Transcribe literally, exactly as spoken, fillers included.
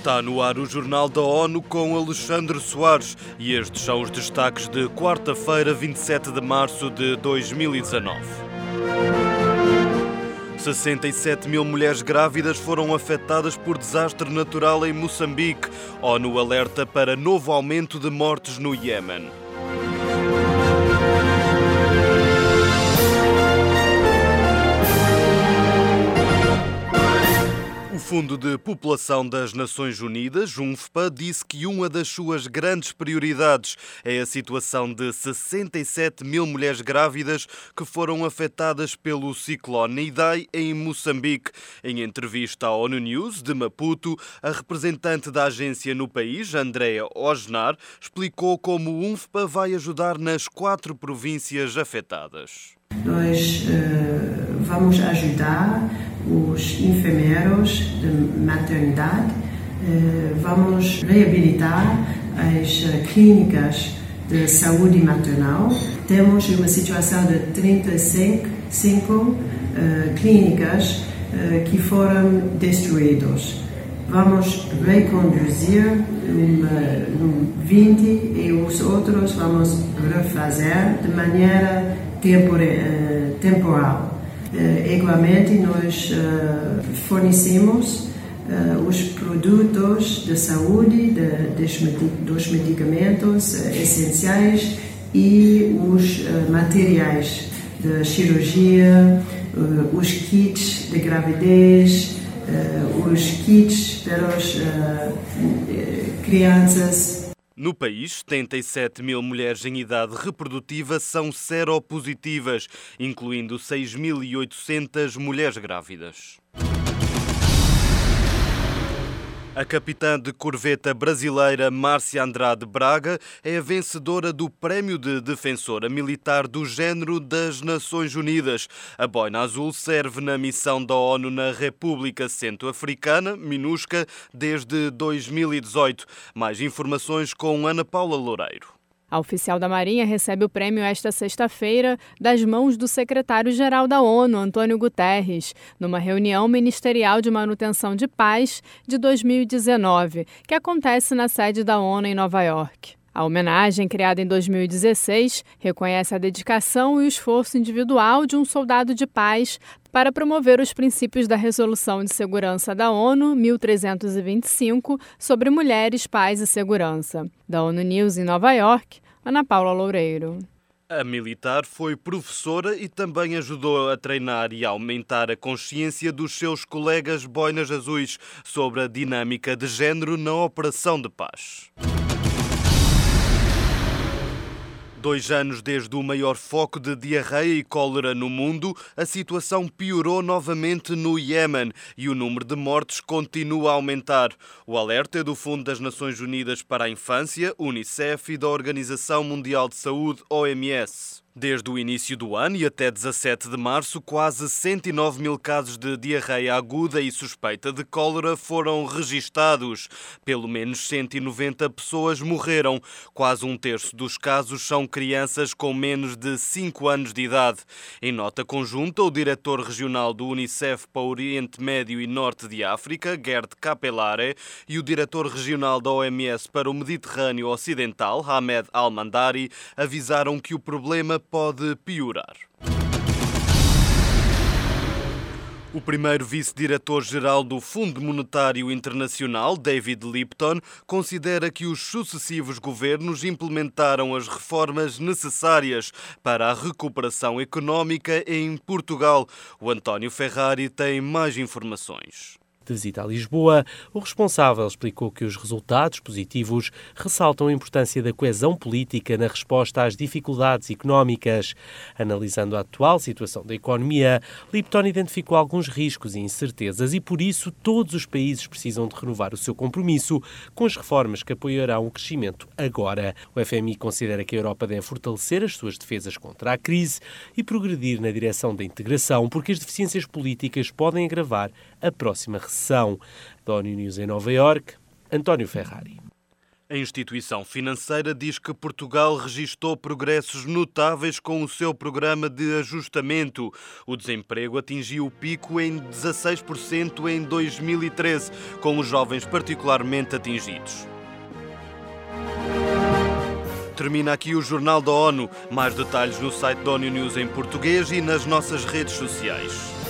Está no ar o Jornal da ONU com Alexandre Soares e estes são os destaques de quarta-feira, vinte e sete de março de dois mil e dezanove. sessenta e sete mil mulheres grávidas foram afetadas por desastre natural em Moçambique. ONU alerta para novo aumento de mortes no Iêmen. O Fundo de População das Nações Unidas, UNFPA, disse que uma das suas grandes prioridades é a situação de sessenta e sete mil mulheres grávidas que foram afetadas pelo ciclone Idai em Moçambique. Em entrevista à ONU News de Maputo, a representante da agência no país, Andrea Osnar, explicou como o UNFPA vai ajudar nas quatro províncias afetadas. Nós uh, vamos ajudar os enfermeiros de maternidade, uh, vamos reabilitar as uh, clínicas de saúde maternal. Temos uma situação de trinta e cinco uh, clínicas uh, que foram destruídas. Vamos reconduzir um, vinte e os outros vamos refazer de maneira temporal. Uh, igualmente, nós uh, fornecemos uh, os produtos de saúde, de, dos medicamentos uh, essenciais e os uh, materiais de cirurgia, uh, os kits de gravidez, uh, os kits para as uh, crianças. No país, setenta e sete mil mulheres em idade reprodutiva são seropositivas, incluindo seis mil e oitocentas mulheres grávidas. A capitã de corveta brasileira Márcia Andrade Braga é a vencedora do Prémio de Defensora Militar do Género das Nações Unidas. A boina azul serve na missão da ONU na República Centro-Africana, MINUSCA, desde dois mil e dezoito. Mais informações com Ana Paula Loureiro. A oficial da Marinha recebe o prêmio esta sexta-feira das mãos do secretário-geral da ONU, Antônio Guterres, numa reunião ministerial de manutenção de paz de dois mil e dezenove, que acontece na sede da ONU em Nova York. A homenagem, criada em dois mil e dezesseis, reconhece a dedicação e o esforço individual de um soldado de paz para promover os princípios da Resolução de Segurança da ONU mil trezentos e vinte e cinco sobre mulheres, paz e segurança. Da ONU News em Nova York, Ana Paula Loureiro. A militar foi professora e também ajudou a treinar e a aumentar a consciência dos seus colegas boinas azuis sobre a dinâmica de género na operação de paz. Dois anos desde o maior foco de diarreia e cólera no mundo, a situação piorou novamente no Iêmen e o número de mortes continua a aumentar. O alerta é do Fundo das Nações Unidas para a Infância, Unicef, e da Organização Mundial de Saúde, O M S. Desde o início do ano e até dezassete de março, quase cento e nove mil casos de diarreia aguda e suspeita de cólera foram registados. Pelo menos cento e noventa pessoas morreram. Quase um terço dos casos são crianças com menos de cinco anos de idade. Em nota conjunta, o diretor regional do Unicef para o Oriente Médio e Norte de África, Gerd Capellare, e o diretor regional da O M S para o Mediterrâneo Ocidental, Hamed Al-Mandari, avisaram que o problema pode piorar. O primeiro vice-diretor-geral do Fundo Monetário Internacional, David Lipton, considera que os sucessivos governos implementaram as reformas necessárias para a recuperação económica em Portugal. O António Ferrari tem mais informações. De visita a Lisboa, o responsável explicou que os resultados positivos ressaltam a importância da coesão política na resposta às dificuldades económicas. Analisando a atual situação da economia, Lipton identificou alguns riscos e incertezas e, por isso, todos os países precisam de renovar o seu compromisso com as reformas que apoiarão o crescimento agora. O F M I considera que a Europa deve fortalecer as suas defesas contra a crise e progredir na direção da integração, porque as deficiências políticas podem agravar a próxima recessão. Da ONU News em Nova York, António Ferrari. A instituição financeira diz que Portugal registou progressos notáveis com o seu programa de ajustamento. O desemprego atingiu o pico em dezasseis por cento em dois mil e treze, com os jovens particularmente atingidos. Termina aqui o Jornal da ONU. Mais detalhes no site da ONU News em português e nas nossas redes sociais.